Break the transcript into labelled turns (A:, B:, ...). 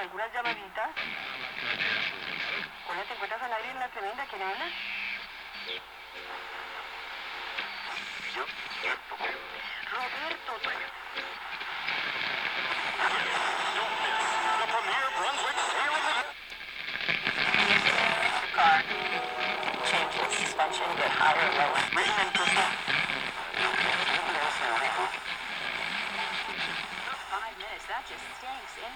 A: algunas llamaditas. Hola, ¿te encuentras al aire en la tremenda? ¿Quién habla? Yo, Roberto. The Premier Brunswick Sailing car. Change the suspension, get higher, lower. Written and prefer. 5 minutes, that just stinks.